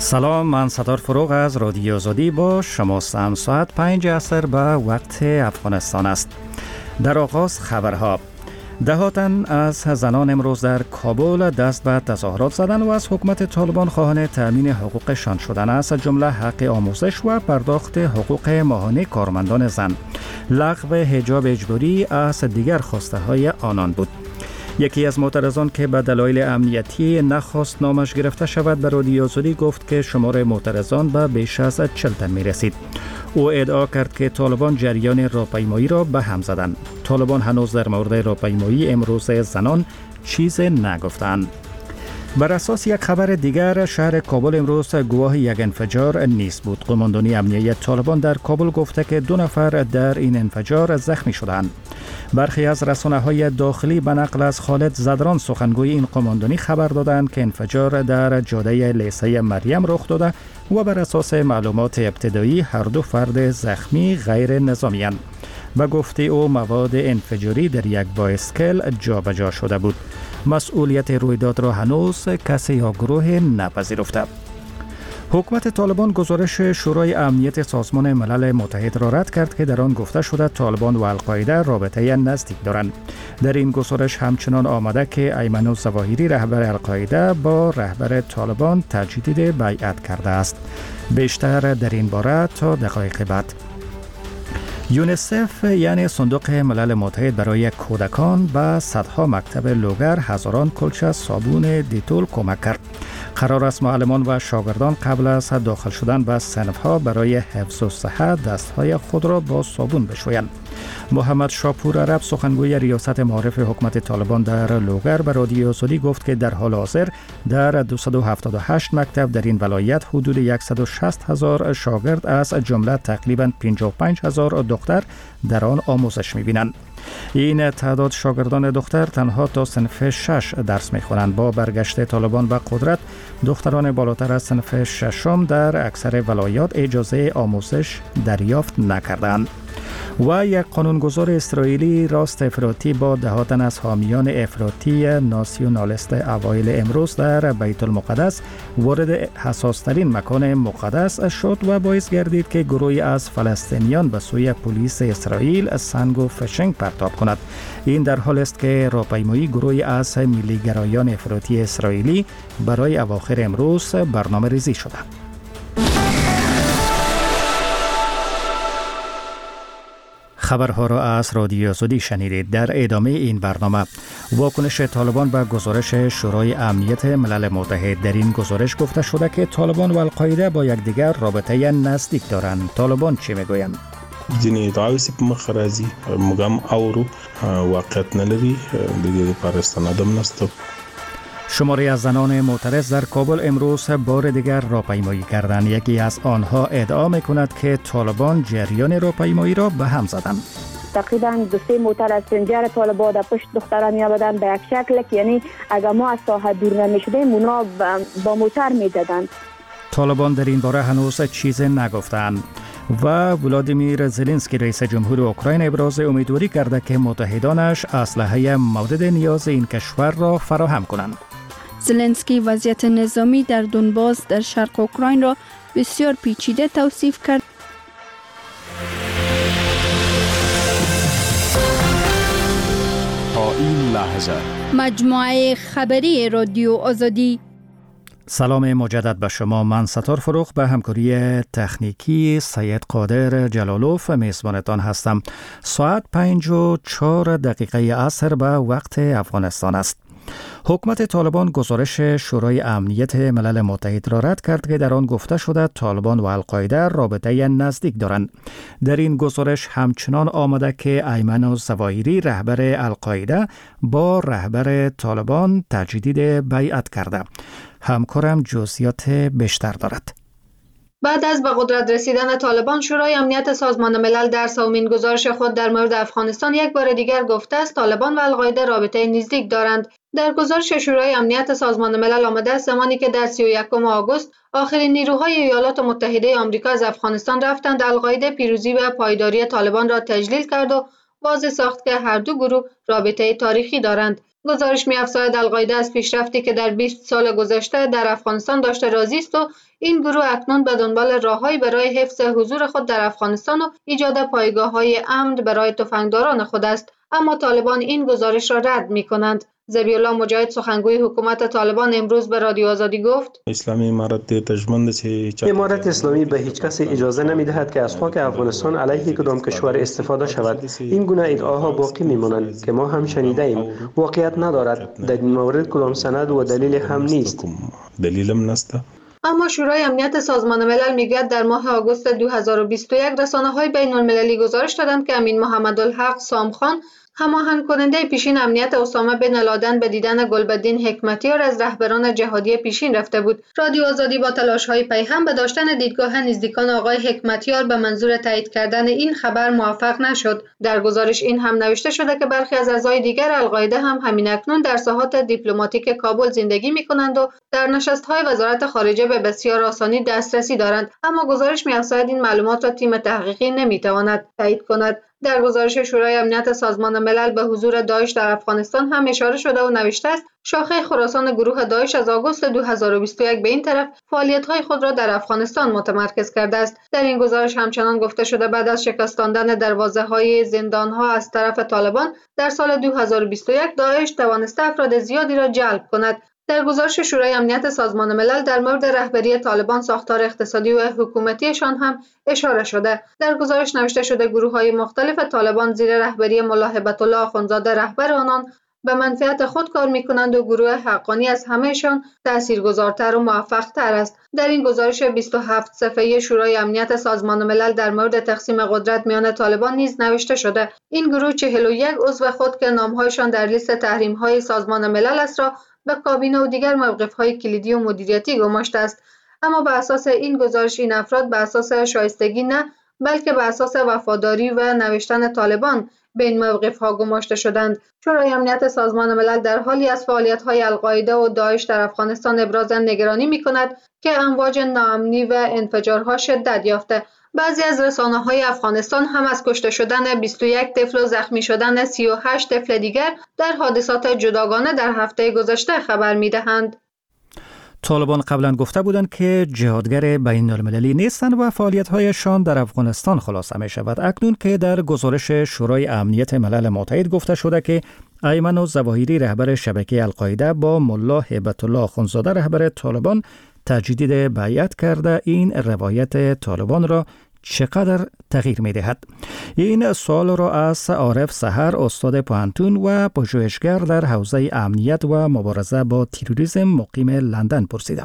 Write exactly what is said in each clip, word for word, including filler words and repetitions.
سلام، من ستار فروغ از رادیو آزادی با شما هستم. ساعت پنج عصر به وقت افغانستان است. در آغاز خبرها. ده تن از زنان امروز در کابل دست به تظاهرات زدند و از حکومت طالبان خواهان تامین حقوقشان شدند، از جمله حق آموزش و پرداخت حقوق ماهانه کارمندان زن. لغو حجاب اجباری از دیگر خواسته های آنان بود. یکی از معترضان که به دلایل امنیتی نخواست نامش گرفته شود به رادیو آزادی گفت که شمار معترضان به بیش از چهل تن می رسید. او ادعا کرد که طالبان جریان راهپیمایی را به هم زدند. طالبان هنوز در مورد راهپیمایی امروز زنان چیز نگفتند. بر اساس یک خبر دیگر، شهر کابل امروز گواه یک انفجار نیز بود. قماندانی امنیتی طالبان در کابل گفته که دو نفر در این انفجار زخمی شدند. برخی از رسانه‌های داخلی به نقل از خالد زدران سخنگوی این قماندانی خبر دادند که انفجار در جاده لیسه مریم رخ داده و بر اساس معلومات ابتدایی هر دو فرد زخمی غیر نظامی اند. به گفته او مواد انفجاری در یک بایسکل جابجا شده بود. مسئولیت رویداد را هنوز کسی یا گروه نپذیرفته. حکومت طالبان گزارش شورای امنیت سازمان ملل متحد را رد کرد که در آن گفته شده طالبان و القاعده رابطه نزدیک دارند. در این گزارش همچنان آمده که ایمن الظواهری رهبر القاعده با رهبر طالبان تجدید بیعت کرده است. بیشتر در این باره تا دقایق بعد. یونیسف یعنی صندوق ملل متحد برای کودکان به صدها مکتب لوگر هزاران کلچه صابون دیتول کمک کرد. قرار است معلمان و شاگردان قبل از داخل شدن به صنف‌ها برای حفظ الصحه دستهای خود را با صابون بشویند. محمد شاپور عرب سخنگوی ریاست معارف حکومت طالبان در لوگر به رادیو آزادی گفت که در حال حاضر در دویست و هفتاد و هشت مکتب در این ولایت حدود صد و شصت هزار شاگرد از جمله تقریباً پنجاه و پنج هزار دختر در آن آموزش می‌بینند. این تعداد شاگردان دختر تنها تا صنف شش درس می‌خوانند. با برگشت طالبان به قدرت، دختران بالاتر از صنف ششم در اکثر ولایات اجازه آموزش دریافت نکردند. و یک قانونگذار اسرائیلی راست افراطی با ده تن از حامیان افراطی ناسیونالیست اوایل امروز در بیت المقدس وارد حساسترین مکان مقدس شد و باعث گردید که گروهی از فلسطینیان به سوی پلیس اسرائیل سنگ و فشنگ پرتاب کند. این در حال است که راهپیمایی گروهی از ملیگرایان افراطی اسرائیلی برای اواخر امروز برنامه ریزی شده. خبرها را از رادیو آزادی شنیدید. در ادامه این برنامه، واکنش طالبان به گزارش شورای امنیت ملل متحد. در این گزارش گفته شده که طالبان و القاعده با یکدیگر رابطه نزدیک دارند. طالبان چی میگویند؟ ځینې ادعاوې چې په مخ راځي موږ هم اورو واقعیت نه لري، د دې لپاره استناد هم نشته. شماری از زنان معترض در کابل امروز بار دیگر راهپیمایی کردند. یکی از آنها ادعا میکند که طالبان جریان راهپیمایی را به هم زدند. تقریبا دو سه معترض سنجر طالبان در پشت دختران میآمدند به یک شکل که یعنی اگر ما از ساحه دور نمیشدیم اونا با موتر میدادند. طالبان در این باره هنوز چیز نگفتند. و ولادیمیر زلنسکی رئیس جمهور اوکراین ابراز امیدواری کرده که متحدانش اسلحه مورد نیاز این کشور را فراهم کنند. زلنسکی وضعیت نظامی در دونباس در شرق اوکراین را بسیار پیچیده توصیف کرد. تا این لحظه مجموعه خبری رادیو آزادی. سلام مجدد به شما. من ستار فروغ به همکاری تکنیکی سید قادر جلالوف میزبانتان هستم. ساعت پنج و چهار دقیقه عصر به وقت افغانستان است. حکومت طالبان گزارش شورای امنیت ملل متحد را رد کرد که در آن گفته شده طالبان و القاعده رابطه نزدیک دارند. در این گزارش همچنان آمده که ایمن الظواهری رهبر القاعده با رهبر طالبان تجدید بیعت کرده. همکارم جزئیات بیشتر دارد. بعد از به قدرت رسیدن طالبان، شورای امنیت سازمان ملل در سومین گزارش خود در مورد افغانستان یک بار دیگر گفته است طالبان و القاعده رابطه نزدیک دارند. در گزارش شورای امنیت سازمان ملل آمده است زمانی که در سی و یکم آگوست آخرین نیروهای ایالات متحده آمریکا از افغانستان رفتند، القاعده پیروزی و پایداری طالبان را تجلیل کرد و واضح ساخت که هر دو گروه رابطه تاریخی دارند. گزارش می‌افزاید القاعده از پیشرفتی که در بیست سال گذشته در افغانستان داشته راضی است و این گروه اکنون به دنبال راههایی برای حفظ حضور خود در افغانستان و ایجاد پایگاه‌های امن برای تفنگداران خود است، اما طالبان این گزارش را رد می‌کنند. ذبیح‌الله مجاهد سخنگوی حکومت طالبان امروز به رادیو آزادی گفت: اسلامی امارت دیر تجمند چه امارت اسلامی به هیچ کسی اجازه نمی‌دهد که از خاک افغانستان علیه کدام کشور استفاده شود. این گونه ادعاها باقی می‌مانند که ما هم شنیده ایم. واقعیت ندارد. در این مورد کدام سند و دلیل هم نیست. دلیلم نیست. اما شورای امنیت سازمان ملل میگوید در ماه آگوست دو هزار و بیست و یک رسانه‌های بین‌المللی گزارش دادند که امین محمدالحق سامخان، هماهنگ کننده پیشین امنیت اسامه بن لادن، به دیدن گلبدین حکمتیار از رهبران جهادی پیشین رفته بود. رادیو آزادی با تلاش‌های پیهم به داشتن دیدگاه نزدیکان آقای حکمتیار به منظور تایید کردن این خبر موفق نشد. در گزارش این هم نوشته شده که برخی از اعضای دیگر القاعده هم همین اکنون در ساحات دیپلماتیک کابل زندگی می‌کنند و در نشست‌های وزارت خارجه به بسیار آسانی دسترسی دارند، اما گزارش می‌افزاید این معلومات را تیم تحقیقی نمی‌تواند تایید کند. در گزارش شورای امنیت سازمان ملل به حضور داعش در افغانستان هم اشاره شده و نوشته است شاخه خراسان گروه داعش از آگوست دو هزار و بیست و یک به این طرف فعالیت‌های خود را در افغانستان متمرکز کرده است. در این گزارش همچنان گفته شده بعد از شکستاندن دروازه‌های زندان‌ها از طرف طالبان در سال دو هزار و بیست و یک داعش توانسته افراد زیادی را جلب کند. در گزارش شورای امنیت سازمان ملل در مورد رهبری طالبان، ساختار اقتصادی و حکومتیشان هم اشاره شده. در گزارش نوشته شده گروه‌های مختلف طالبان زیر رهبری ملا هیبت الله آخونزاده رهبر آنان به منفعت خود کار می‌کنند و گروه حقانی از همهشان تاثیرگذارتر و موفق‌تر است. در این گزارش بیست و هفت صفحه‌ای شورای امنیت سازمان ملل در مورد تقسیم قدرت میان طالبان نیز نوشته شده این گروه چهل و یک عضو خود که نام‌هایشان در لیست تحریم‌های سازمان ملل است را به کابینه و دیگر موقف‌های کلیدی و مدیریتی گماشته است، اما بر اساس این گزارش این افراد بر اساس شایستگی نه بلکه بر اساس وفاداری و نوشتن طالبان به این موقف‌ها گماشته شدند. شورای امنیت سازمان ملل در حالی از فعالیت‌های القاعده و داعش در افغانستان ابراز نگرانی می‌کند که امواج ناامنی و انفجارها شدت یافته. بعضی از رسانه‌های افغانستان هم از کشته شدن بیست و یک طفل و زخمی شدن سی و هشت طفل دیگر در حادثات جداگانه در هفته گذشته خبر می‌دهند. طالبان قبلا گفته بودند که جهادگر بین المللی نیستند و فعالیت‌هایشان در افغانستان خلاصه می شود. اکنون که در گزارش شورای امنیت ملل متحد گفته شده که ایمن الظواهری رهبر شبکه القاعده با ملا هیبت الله آخونزاده رهبر طالبان تجدید بیعت کرده، این روایت طالبان را چقدر تغییر می دهد؟ این سوال را از عارف سحر، استاد پوهنتون و پژوهشگر در حوزه امنیت و مبارزه با تروریسم مقیم لندن پرسیدم.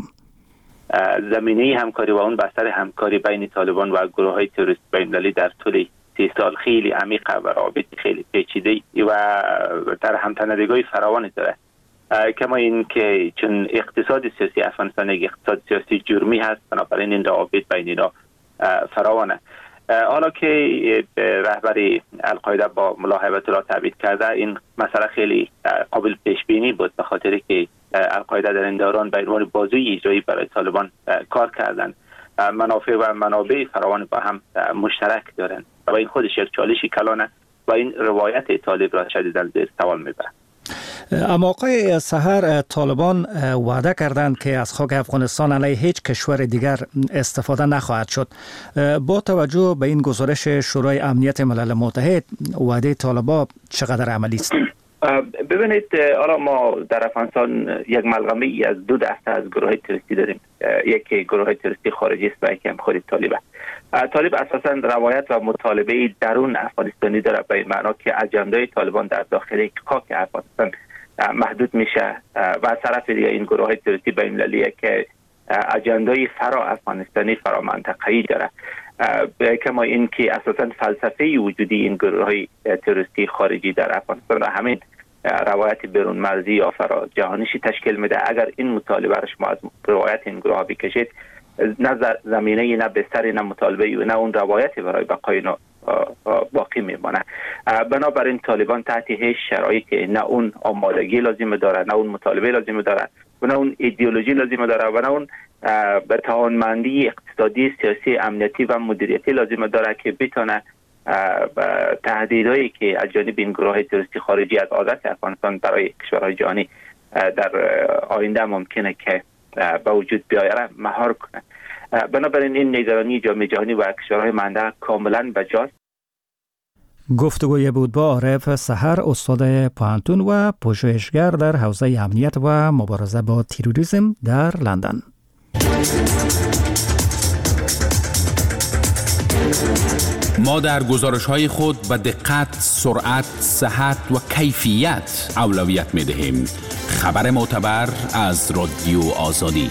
زمینه همکاری و اون بستر همکاری بین طالبان و گروه های تروریست بین‌المللی در طول سی سال خیلی عمیقه و رابط خیلی پیچیده و در همتنیدگی فراوانی داره. کما این که چون اقتصاد سیاسی افغانستان یک اقتصاد سیاسی جرمی هست، بنابراین این روابط بین اینا فراوانه. حالا که رهبری القاعده با ملا هیبت الله تبعید کرده، این مسئله خیلی قابل پیش بینی بود، به خاطر که القاعده در این دوران به عنوان بازوی اجرایی برای طالبان کار کردند. منافع و منابع فراوان با هم مشترک دارند و این خودش یک چالشی کلانه و این روایت طالب را شدیداً زیر سوال میبرد. اما آقای سحر، طالبان وعده کردند که از خاک افغانستان علیه هیچ کشور دیگر استفاده نخواهد شد. با توجه به این گزارش شورای امنیت ملل متحد، وعده طالبان چقدر عملی است؟ ببینید، حالا ما در افغانستان یک ملغمه ای از دو دسته از گروه های تروریستی داریم. یکی گروه های تروریستی خارجی است و یکی هم خود طالبه. طالب اساساً روایت و مطالبه درون افغانستانی داره، به این معنا که اجنده طالبان در داخل خاک افغانستان محدود میشه و از طرف دیگه این گروه های تروریستی بین‌المللی که اجنده فرا افغانستانی فرا منطقه‌ای داره. کما این که اساساً فلسفه وجودی این گروه های تروریستی خارجی در افغانستان را همین روایت بیرون مرزی یا فرا جهانیشی تشکیل میده. اگر این مطالبه را شما از روایت این گروه ها بکشید، نه زمینه نه بستر نه مطالبه و نه اون روایتی برای بقای باقی میمانه. بنابراین طالبان تحت هیچ شرایطی نه اون آمادگی لازم داره، نه اون مطالبه لازم داره و نه اون ایدئولوژی لازم داره و نه اون به توانمندی اقتصادی، سیاسی، امنیتی و مدیریتی لازم داره که بتونه تهدیدهایی که از جانب این گروه تروریستی خارجی از عادت افغانستان برای کشورهای جهانی در آینده ممکنه که به وجود بیاید مهار کنه. بنابراین این نگرانی جامعه جهانی و کشورهای منطقه کاملا بجاست. گفتگوی بود با عارف سحر، استاد پوهنتون و پژوهشگر در حوزه امنیت و مبارزه با تروریسم در لندن. ما در گزارش‌های خود به دقت، سرعت، صحت و کیفیت اولویت می‌دهیم. خبر معتبر از رادیو آزادی.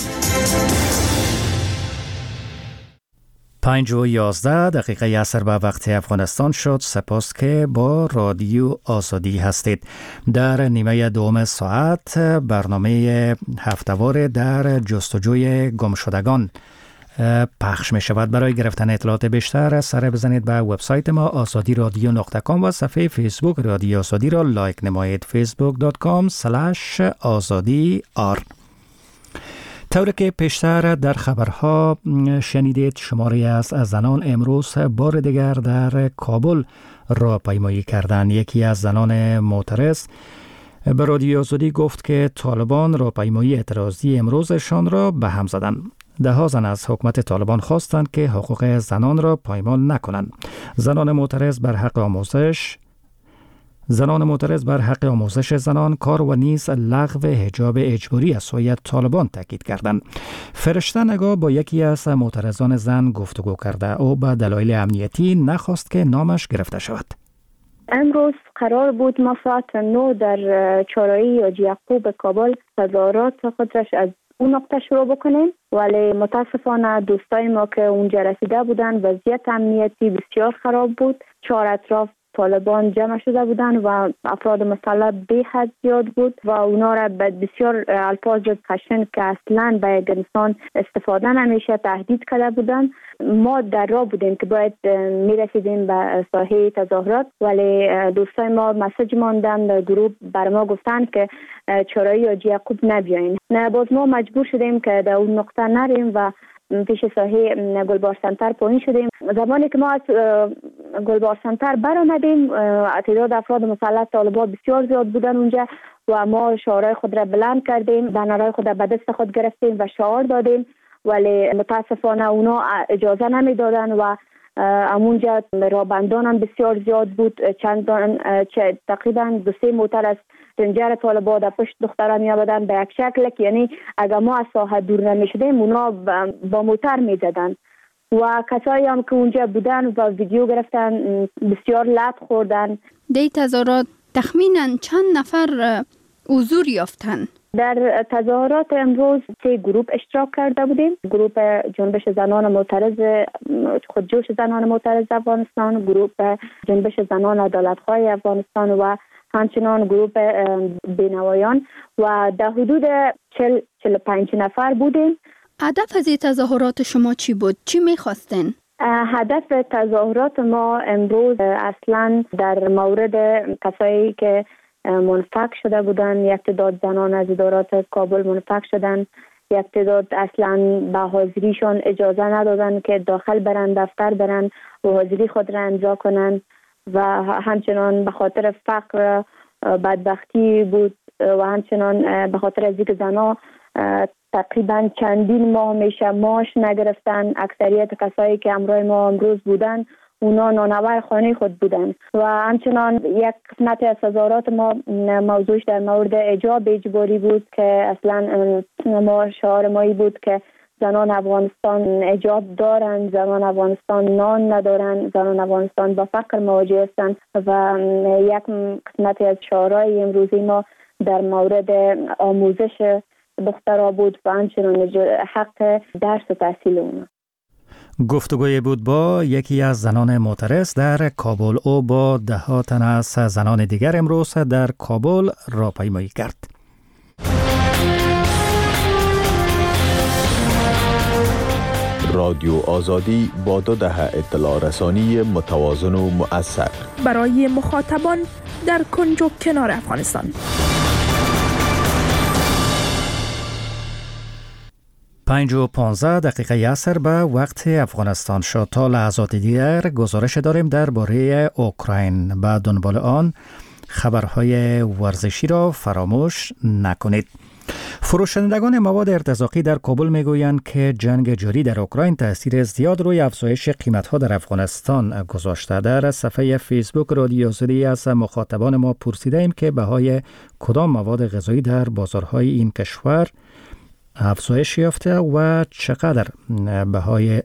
پنج و یازده دقیقه عصر به وقت افغانستان شد. سپاس که با رادیو آزادی هستید. در نیمه دوم ساعت برنامه هفته‌وار در جستجوی گمشدگان پخش می شود. برای گرفتن اطلاعات بیشتر سر بزنید به وبسایت ما آزادی رادیو نقطه کام و صفحه فیسبوک رادیو آزادی را لایک نمایید. فیسبوک دات کام اسلش آزادی آر. طوری که پیشتر در خبرها شنیدید، شماری از زنان امروز بار دیگر در کابل راهپیمایی کردند. یکی از زنان معترض به رادیو آزادی گفت که طالبان راهپیمایی اعتراضی امروزشان را به هم زدند. ده ها زن از حکومت طالبان خواستند که حقوق زنان را پایمال نکنند. زنان معترض بر حق آموزش زنان معترض بر حق آموزش زنان، کار و نیز لغو حجاب اجباری از سوی طالبان تاکید کردند. فرشته نگاه با یکی از معترضان زن گفتگو کرده. او به دلایل امنیتی نخواست که نامش گرفته شود. امروز قرار بود ما ساعت نه در چهارراهی حاجی یعقوب کابل تظاهرات خودش از اون نقطه شروع بکنیم، ولی متاسفانه دوستای ما که اونجا رسیده بودن وضعیت امنیتی بسیار خراب بود. چهار اطراف طالبان جمع شده بودن و افراد مسلح به حد زیاد بود و اونا را به بسیار الفاظ خشن که اصلا به یک انسان استفاده نمیشه تهدید کرده بودن. ما در راه بودیم که باید میرسیدیم به ساحه تظاهرات، ولی دوستای ما مسیج ماندن در گروه بر ما گفتن که چهارراهی حاجی یعقوب نبیاین. باز ما مجبور شدیم که در اون نقطه نریم و پیش ساحه گلبار سنتر پایین شدیم. زمانی که ما از گلبار سنتر برآمدیم، تعداد افراد مسلح طالبان بسیار زیاد بودن اونجا و ما شعارهای خود را بلند کردیم، بنرهای خود را به دست خود گرفتیم و شعار دادیم، ولی متاسفانه اونا اجازه نمیدادن و امونجا رابندان هم بسیار زیاد بود. چند تقریبا دو سه موتر از رنجر طالبان در پشت دختران می آمدن به یک شکل که یعنی اگر ما از ساحه دور نمیشدیم اونا با موتر می زدن و کسایی هم که اونجا بودن و ویدیو گرفتن بسیار لط خوردن. دی تظاهرات تخمینا چند نفر حضور یافتن؟ در تظاهرات امروز سه گروه اشتراک کرده بودیم. گروه جنبش زنان معترض خودجوش زنان معترض افغانستان، گروه جنبش زنان عدالت‌خواه افغانستان و همچنان گروه بینوایان و در حدود چهل چهل و پنج نفر بودیم. هدف از این تظاهرات شما چی بود؟ چی می‌خواستین؟ هدف تظاهرات ما امروز اصلا در مورد کسایی که منفک شده بودن، یک تعداد زنان از ادارات کابل منفک شدن، یک تعداد اصلا به حاضریشون اجازه ندادن که داخل برن، دفتر برن و حاضری خود را امضا کنن و همچنان به خاطر فقر بدبختی بود و همچنان به خاطر از اینکه زنها تقریبا چندین ماه میشه معاش نگرفتن. اکثریت کسایی که همراه ما امروز بودن اونا نانور خانه خود بودن و همچنان یک قسمت از تظاهرات ما موضوعش در مورد حجاب اجباری بود که اصلا ما شعار مایی بود که زنان افغانستان حجاب دارن، زنان افغانستان نان ندارن، زنان افغانستان با فقر مواجه هستند و یک قسمت از شعارهای امروزی ما در مورد آموزش دخترها بود و همچنان حق درس و تحصیل اونا. گفتگوی بود با یکی از زنان معترض در کابل. او با ده ها تن از زنان دیگر امروز در کابل راهپیمایی کرد. رادیو آزادی با دو دهه اطلاع رسانی متوازن و مؤثر برای مخاطبان در کنج و کنار افغانستان. پنج و پانزده دقیقه عصر به وقت افغانستان شد. تا لحظات دیگر گزارش داریم درباره اوکراین. به دنبال آن خبرهای ورزشی را فراموش نکنید. فروشندگان مواد ارتزاقی در کابل میگویند که جنگ جاری در اوکراین تاثیر زیاد روی افزایش قیمت‌ها در افغانستان گذاشته. در صفحه فیسبوک رادیو زدی از مخاطبان ما پرسیده ایم که بهای کدام مواد غذایی در بازارهای این کشور افزایش یافته و چقدر بهای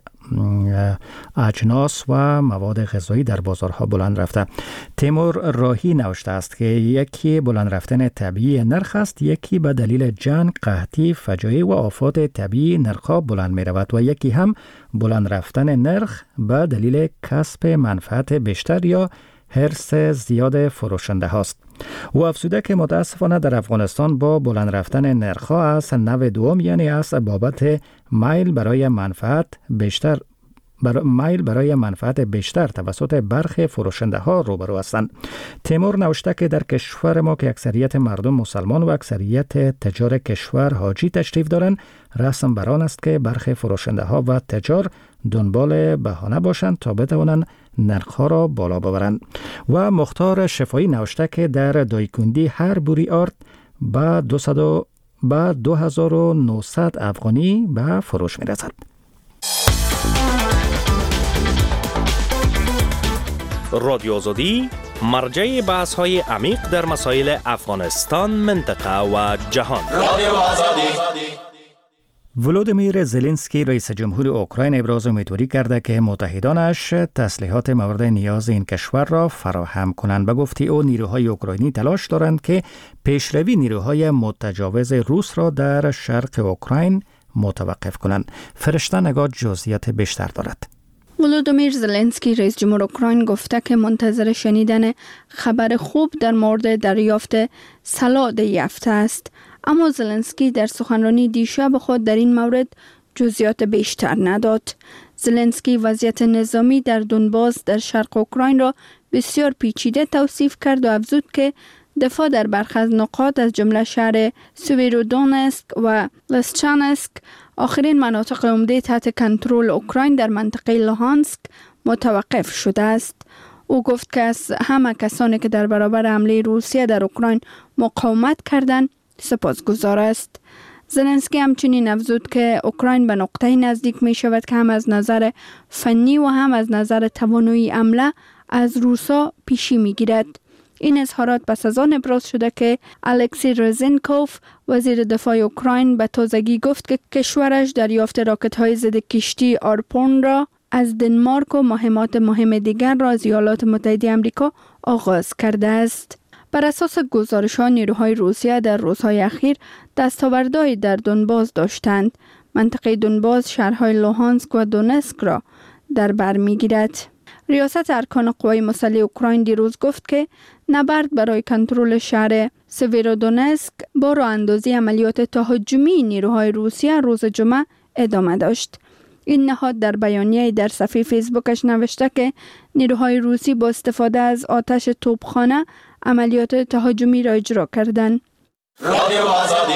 اجناس و مواد غذایی در بازارها بلند رفته. تیمور راهی نوشته است که یکی بلند رفتن طبیعی نرخ است، یکی به دلیل جنگ، قحطی، فجایع و آفات طبیعی نرخ‌ها بلند می رود و یکی هم بلند رفتن نرخ به دلیل کسب منفعت بیشتر یا حرص زیاد فروشنده هاست. و افزوده که متاسفانه در افغانستان با بلند رفتن نرخ‌ها از نوع دوم، یعنی از بابت میل برای منفعت بیشتر بر میل برای منفعت بیشتر توسط برخی فروشنده ها روبرو هستند. تیمور نوشته که در کشور ما که اکثریت مردم مسلمان و اکثریت تجار کشور حاجی تشریف دارند، رسم بر آن است که برخی فروشنده ها و تجار دنبال بهانه باشند تا بتوانند نرخ‌ها را بالا ببرند. و مختار شفایی نوشته که در دایکندی هر بوری آرد با دویست با دو هزار و نهصد افغانی به فروش می‌رسد. رادیو آزادی مرجع بحث‌های عمیق در مسائل افغانستان، منطقه و جهان. رادیو آزادی. ولودیمیر زلنسکی رئیس جمهور اوکراین ابراز امیدواری کرده که متحدانش تسلیحات مورد نیاز این کشور را فراهم کنند. به گفته او نیروهای اوکراینی تلاش دارند که پیشروی نیروهای متجاوز روس را در شرق اوکراین متوقف کنند. فرشته نگاه جزئیات بیشتر دارد. ولودیمیر زلنسکی رئیس جمهور اوکراین گفته که منتظر شنیدن خبر خوب در مورد دریافت سلاح یافته است. اما زلنسکی در سخنرانی دیشب خود در این مورد جزئیات بیشتر نداد. زلنسکی وضعیت نظامی در دونباس در شرق اوکراین را بسیار پیچیده توصیف کرد و افزود که دفاع در برخی از نقاط از جمله شهر سویرودونسک و لسچانسک، آخرین مناطق عمده تحت کنترل اوکراین در منطقه لوهانسک، متوقف شده است. او گفت که از همه کسانی که در برابر حمله روسیه در اوکراین مقاومت کردند سپاسگزار است. زلنسکی همچنین افزود که اوکراین به نقطه‌ای نزدیک می شود که هم از نظر فنی و هم از نظر توانایی حمله از روسا پیشی می گیرد. این اظهارات پس از آن ابراز شده که الکسی رزنکوف وزیر دفاع اوکراین به تازگی گفت که کشورش دریافت راکت‌های ضد کشتی آرپون را از دنمارک و مهمات مهم دیگر را از ایالات متحده آمریکا آغاز کرده است. بر اساس گزارش‌ها نیروهای روسیه در روزهای اخیر دستاوردهایی در دونباس داشتند. منطقه دونباس شهرهای لوهانسک و دونسک را در بر می‌گیرد. ریاست ارکان قوای مسلح اوکراین دیروز گفت که نبرد برای کنترل شهر سویرودونسک با راه اندازی عملیات تهاجمی نیروهای روسیه روز جمعه ادامه داشت. این نهاد در بیانیه‌ای در صفحه فیسبوکش نوشته که نیروهای روسی با استفاده از آتش توپخانه عملیات تهاجمی را اجرا کردند. رادیو آزادی.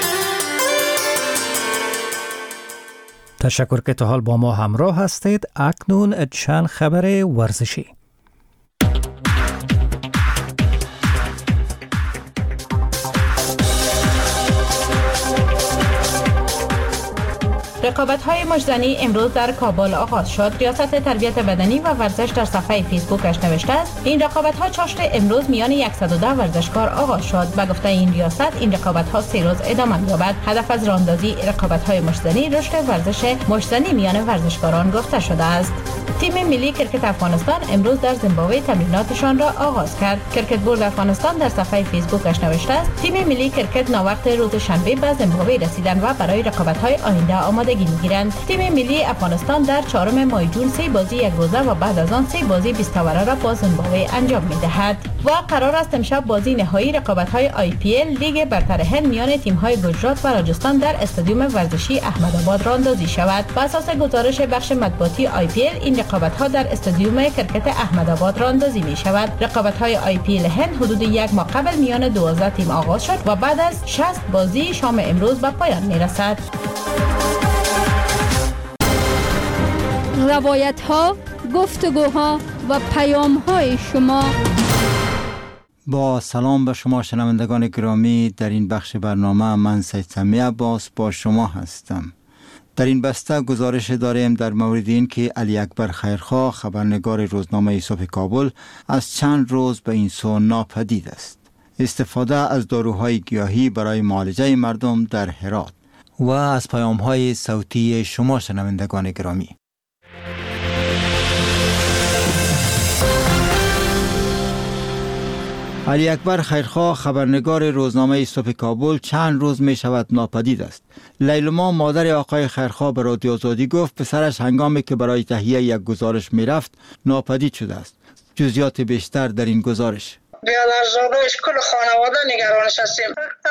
تشکر که تا حال با ما همراه هستید. اکنون چند خبر ورزشی. رقابت‌های مشت‌زنی امروز در کابل آغاز شد. ریاست تربیت بدنی و ورزش در صفحه فیسبوکش نوشته است این رقابت‌ها چاشت امروز میان صد و ده ورزشکار آغاز شد. به گفته این ریاست این رقابت‌ها سه روز ادامه می‌یابد. هدف از راه‌اندازی رقابت‌های مشت‌زنی رشد ورزش مشت‌زنی میان ورزشکاران گفته شده است. تیم ملی کرکت افغانستان امروز در زیمبابوه تمریناتشان را آغاز کرد. کرکت بورد افغانستان در صفحه فیسبوکش نوشته است تیم ملی کرکت ناوقت روز شنبه به زیمبابوه رسیدند و برای رقابت‌های آینده آمادگی می‌گیرند. تیم ملی افغانستان در چهارم ماه جون سه بازی یک روزه و بعد از آن سه بازی بیست اوره را با زیمبابوه انجام می‌دهد. و قرار است امشب بازی نهایی رقابت‌های آی پی ال لیگ برتر هند میان تیم‌های گجرات و راجستان در استادیوم ورزشی احمدآباد راه‌اندازی شود. بر اساس گزارش بخش مطبوعاتی آی پی ال این رقابت‌ها در استادیوم کرکت احمدآباد راه‌اندازی می‌شود. رقابت‌های آی پی ال هند حدود یک ماه قبل میان دوازده تیم آغاز شد و بعد از شصت بازی شام امروز به پایان می‌رسد. روایت ها، گفتگوها و پیام های شما. با سلام به شما شنوندگان گرامی، در این بخش برنامه من سید سمی عباس با شما هستم. در این بسته گزارش داریم در مورد این که علی اکبر خیرخواه، خبرنگار روزنامه صبح کابل، از چند روز به این سو ناپدید است. استفاده از داروهای گیاهی برای معالجه مردم در هرات و از پیام‌های صوتی شما شنوندگان گرامی. علی اکبر خیرخواه، خبرنگار روزنامه صبح کابل، چند روز می شود ناپدید است. لیلما، مادر آقای خیرخواه، به رادیو آزادی گفت پسرش هنگامی که برای تهیه یک گزارش می رفت ناپدید شده است. جزئیات بیشتر در این گزارش. بیادرزادهش کل خانواده نگرانش هستیم.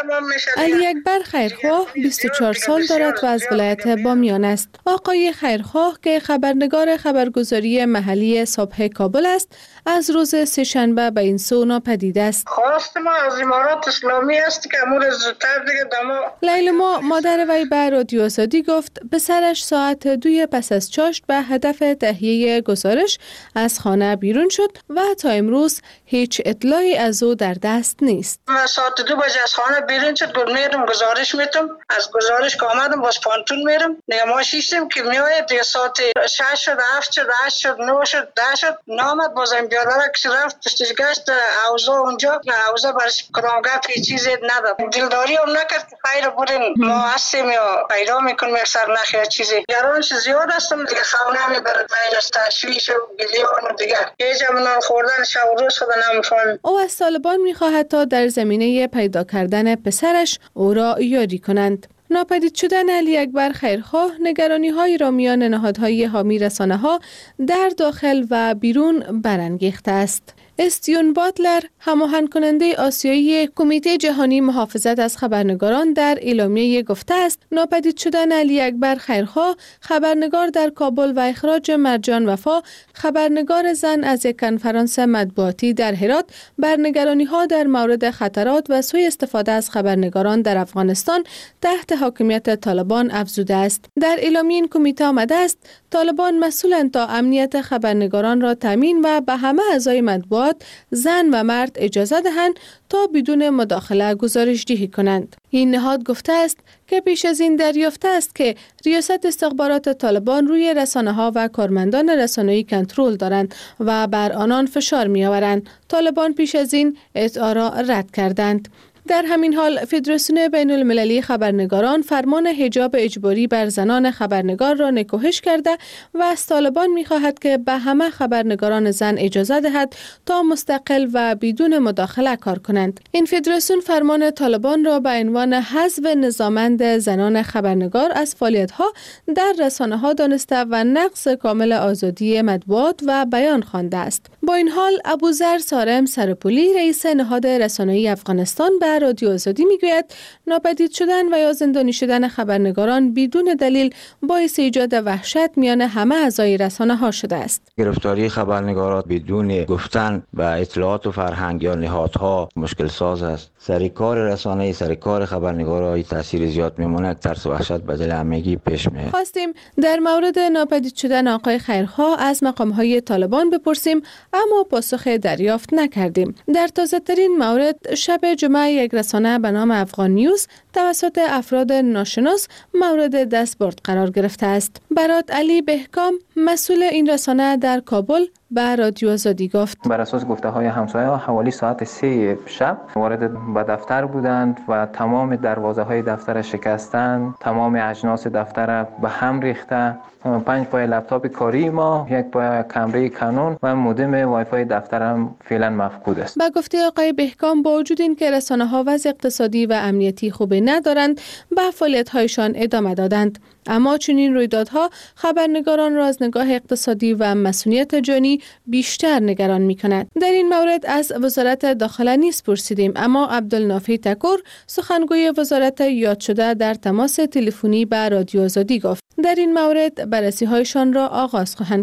علی اکبر خیرخواه بیست و چهار سال دارد و از ولایت بامیان است. آقای خیرخواه که خبرنگار خبرگزاری محلی صبح کابل است، از روز سه‌شنبه به این سو ناپدید است. خواست ما از امارات اسلامی است که امور زودتر دیگه دما. لیلما، مادر وی به رادیو آزادی گفت پسرش ساعت دوی پس از چاشت به هدف تهیه گزارش از خانه بیرون شد و تا امروز هیچ اطلاعی از او در دست نیست. من ساعت دو بجه از خانه بیرون شد، گل میرم گزارش میتم، از گزارش که آمدم باز پانتون میرم، دیگه ما شیشتیم که میآید، دیگه ساعت شش شد، هفت شد، هشت شد، نه شد، ده شد، نامد. بازم بیادره که رفت پشتش گشت اوضاع اونجا، اوضاع برش کدامگاه پی چیزی نداد. دلداری هم نکرد که خیر بودیم ما هستیم یا پیدا میکنیم یک سر نخیر چیزی. گرانش زیاد هستم دیگه، خونه میبرد من از تشویش و گلیان و دیگه یه جمعان خوردن شب و روز خود نمیفهم. او از طالبان میخواهد تا در زمینه پیدا کردن پسرش او را یاری کنند. ناپدید شدن علی اکبر خیرخواه نگرانی های را میان نهادهای حامی رسانه ها در داخل و بیرون برانگیخته است. استیون باتلر، هماهنگ کننده آسیایی کمیته جهانی محافظت از خبرنگاران، در اعلامیه گفته است ناپدید شدن علی اکبر خیرخواه، خبرنگار در کابل، و اخراج مرجان وفا، خبرنگار زن، از یک کنفرانس مطبوعاتی در هرات بر نگرانی ها در مورد خطرات و سوء استفاده از خبرنگاران در افغانستان تحت حاکمیت طالبان افزوده است. در اعلامیه این کمیته آمده است طالبان مسئولند تا امنیت خبرنگاران را تامین و به همه اعضای مطبوعات، زن و مرد، اجازه دهند تا بدون مداخله گزارش دهی کنند. این نهاد گفته است که پیش از این دریافته است که ریاست استخبارات طالبان روی رسانه‌ها و کارمندان رسانه‌ای کنترل دارند و بر آنان فشار می‌آورند. طالبان پیش از این ادعا را رد کردند. در همین حال فدراسیون بین المللی خبرنگاران فرمان حجاب اجباری بر زنان خبرنگار را نکوهش کرده و از طالبان می‌خواهد که به همه خبرنگاران زن اجازه دهد تا مستقل و بدون مداخله کار کنند. این فدراسیون فرمان طالبان را به عنوان حذف نظاممند زنان خبرنگار از فعالیت‌ها در رسانه‌ها دانسته و نقض کامل آزادی مطبوعات و بیان خوانده است. با این حال ابوذر سارم سرپولی، رئیس نهاد رسانه‌ای افغانستان، به رادیو آزادی میگوید ناپدید شدن و یا زندانی شدن خبرنگاران بدون دلیل باعث ایجاد وحشت میان همه اعضای رسانه‌ها شده است. گرفتاری خبرنگاران بدون گفتن به اطلاعات و فرهنگ یا نهادها مشکل ساز است. سرکار رسانه‌ای، سرکار خبرنگارای تاثیر زیاد میمونه، ترس و وحشت به دل همگی پیش میاد. خواستیم در مورد ناپدید شدن آقای خیرخواه از مقام‌های طالبان بپرسیم، اما پاسخ دریافت نکردیم. در تازه‌ترین مورد، شب جمعه یک رسانه به نام افغان نیوز توسط افراد ناشناس مورد دستبرد قرار گرفته است. برات علی بهکام، مسئول این رسانه در کابل، به رادیو آزادی گفت بر اساس گفته های همسایه ها حوالی ساعت سه شب وارد به دفتر بودند و تمام دروازه های دفتر شکستند، تمام اجناس دفتر به هم ریخته، پنج پای لپتاپ کاری ما، یک پای کامره کانون و مودم وای فای دفترم فعلا مفقود است. با گفته آقای بهکام، با وجود اینکه رسانه ها وضع اقتصادی و امنیتی خوبی ندارند، به فعالیت هایشان ادامه دادند. اما چنین رویدادها خبرنگاران را از نگاه اقتصادی و مسئولیت جانی بیشتر نگران می کند. در این مورد از وزارت داخله نیز پرسیدیم، اما عبدالنافی تکور، سخنگوی وزارت یاد شده، در تماس تلفنی با رادیو آزادی گفت در این مورد بررسی هایشان را آغاز خواهند کرد.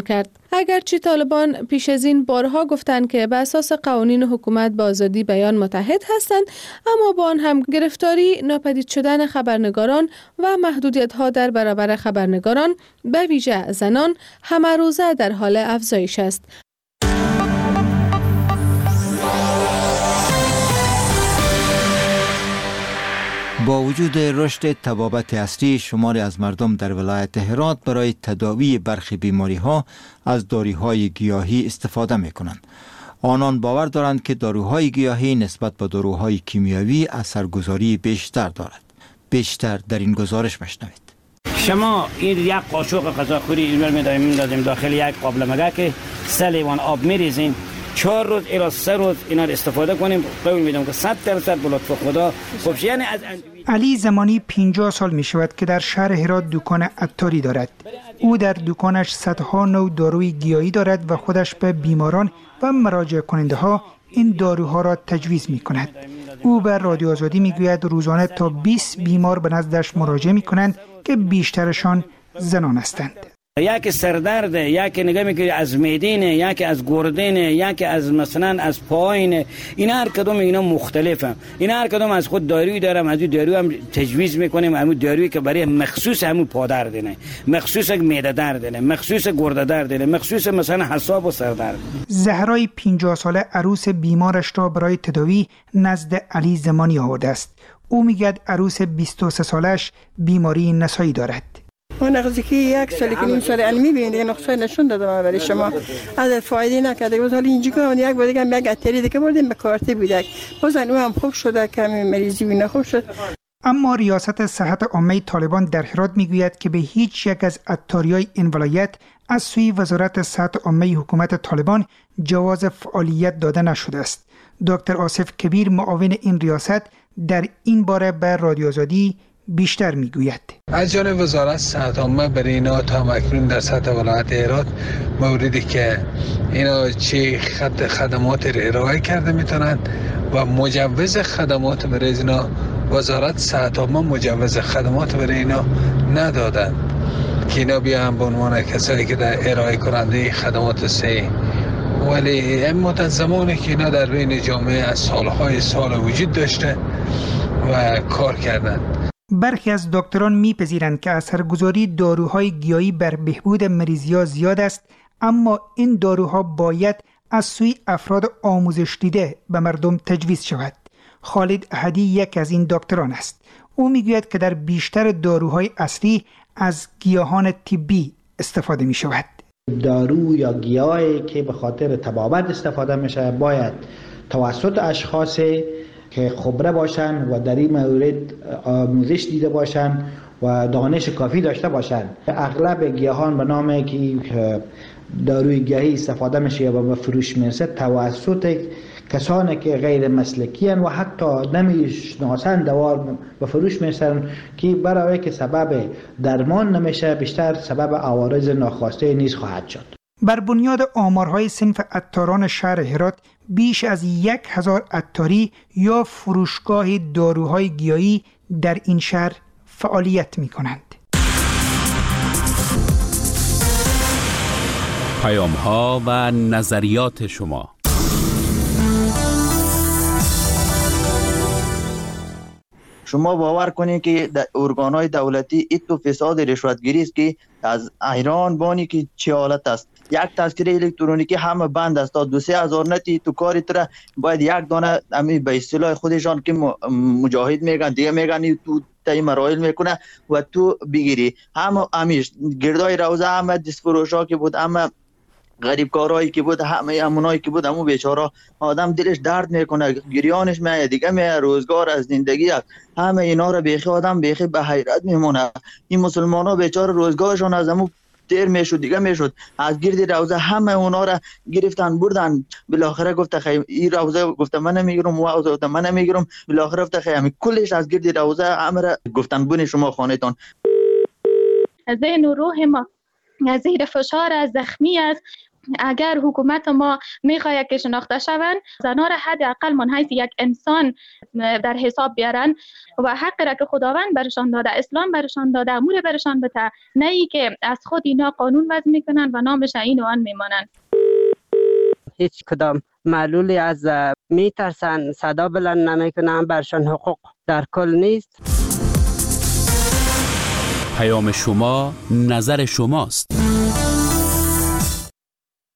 اگرچه طالبان پیش از این بارها گفتند که به اساس قوانین حکومت با آزادی بیان متحد هستند، اما با آن هم گرفتاری، ناپدید شدن خبرنگاران و محدودیت‌ها در برابر خبرنگاران به ویژه زنان همه روزه در حال افزایش است. با وجود رشد طبابت اصلی، شماری از مردم در ولایت هرات برای تداوی برخی بیماری ها از داروهای گیاهی استفاده می کنند. آنان باور دارند که داروهای گیاهی نسبت به داروهای کیمیاوی اثرگذاری بیشتر دارد. بیشتر در این گزارش مشنوید. شما این یک قاشق غذاخوری اینور می‌داریم می‌دادیم داخل یک قابل مگک، سه لیوان آب می‌ریزیم، چهار روز الی سه روز اینا استفاده کنیم. قول میدم که صد درصد به لطف خدا خوب. یعنی از علی زمانی پنجاه سال می شود که در شهر هرات دکان عطاری دارد. او در دکانش صدها نوع داروی گیاهی دارد و خودش به بیماران و مراجع کننده ها این داروها را تجویز می کند. او به رادیو آزادی می گوید روزانه تا بیست بیمار به نزدش مراجعه می کنند که بیشترشان زنان هستند. یک سردرد، یک نگاه میکنی از میدینه، یک از گردنه، یک از مثلا از پایینه. این هر کدوم اینا مختلفه. این هر کدوم از خود دارویی دارم، از دارو هم تجویز میکنیم، همون دارویی که برای مخصوص همون پادرد نه، مخصوص معده درد نه، مخصوص گرده درد نه، مخصوص مثلا حساب و سردرد. زهرای پنجاه ساله عروس بیمارش را برای تداوی نزد علی زمانی آورده است. او میگه عروس بیست و سه سالش بیماری نسایی دارد. اون نقضی که یک سالی که نیم سالی علمی بینده نقصه نشون دادم برای شما از فایده نکرده. باز حالا اینجا که یک بار دیگه هم یک اتری دیگه بردیم به کارتی بودک، بازن او هم خوب شده، کمی مریضی و خوب شد. اما ریاست صحت عامه طالبان در هرات میگوید که به هیچ یک از عطاریای این ولایت از سوی وزارت صحت عامه حکومت طالبان جواز فعالیت داده نشده است. دکتر آصف کبیر معاون این ریاست در این باره به رادیو آزادی بیشتر میگوید. از جانب وزارت صحت عامه برای اینا تا اکنون در سطح ولایت هرات موردی که اینا چه خط خدمات را ارائه کرده میتونند و مجوز خدمات برای اینا وزارت صحت عامه مجوز خدمات برای اینا ندادند که اینا بیان به عنوان کسایی که در ارائه کننده خدمات صحی. ولی این مدت زمانی که اینا در بین جامعه از سالهای سال وجود داشته و کار کردند. برخی از دکتران میپذیرند که اثرگذاری داروهای گیاهی بر بهبود مریضی‌ها زیاد است، اما این داروها باید از سوی افراد آموزش دیده به مردم تجویز شود. خالد احدی یک از این دکتران است. او میگوید که در بیشتر داروهای اصلی از گیاهان طبی استفاده می شود. دارو یا گیاهی که به خاطر طبابت استفاده میشه باید توسط اشخاص که خبره باشن و در این مورد آموزش دیده باشن و دانش کافی داشته باشن. اغلب گیاهان به نام که داروی گیاهی استفاده میشه و به فروش میرسه توسط کسانی که غیر مسلکی هستند و حتی نمیشناسند دوا به فروش میرسن که برای که سبب درمان نمیشه بیشتر سبب عوارض ناخواسته نیز خواهد شد. بر بنیاد آمارهای صنف عطاران شهر هرات بیش از یک هزار عطاری یا فروشگاه داروهای گیاهی در این شهر فعالیت می کنند. پیام ها و نظریات شما. شما باور کنید که ارگان‌های دولتی ایتو فساد رشوتگیری است که از ایران بانی که چه حالت است. یک تذکره الکترونیکی همه بند است تا دو سه هزار نتی تو کاری تر باید یک دانه امی به اصطلاح خودشان که مجاهد میگن دیگه میگن تو تای مراحل میکنه و تو بگیری همه امیش گردای روزه همه دستفروشا که بود همه غریب کارهایی که بود همه همونایی که بود همو بیچاره آدم دلش درد میکنه گریانش میاد دیگه می روزگار از زندگی است. همه اینا رو بیخی آدم بیخی به حیرت میمونه. این مسلمان ها بیچاره روزگارشون از همو دیر میشد دیگه میشد از گرد روزه همه اونا را گرفتن بردن. بالاخره گفته خیلی این روزه گفته من نمیگیرم و روزه گفته من نمیگیرم. بالاخره گفته خیلی کلش از گرد روزه همه گفتن بون شما خانه تان. ذهن و روح ما زیر فشار از زخمی است اگر حکومت ما میخواهد که شناخته شوند، زنان را حداقل من حیث یک انسان در حساب بیارن و حق را که خداوند برشان داده، اسلام برشان داده، امور برشان بده، نه ای که از خود اینا قانون وضع میکنن و نامش این و آن میمانن. هیچ کدام معلولی از میترسن، صدا بلند نمیکنن، برشان حقوق در کل نیست. پیام شما، نظر شماست.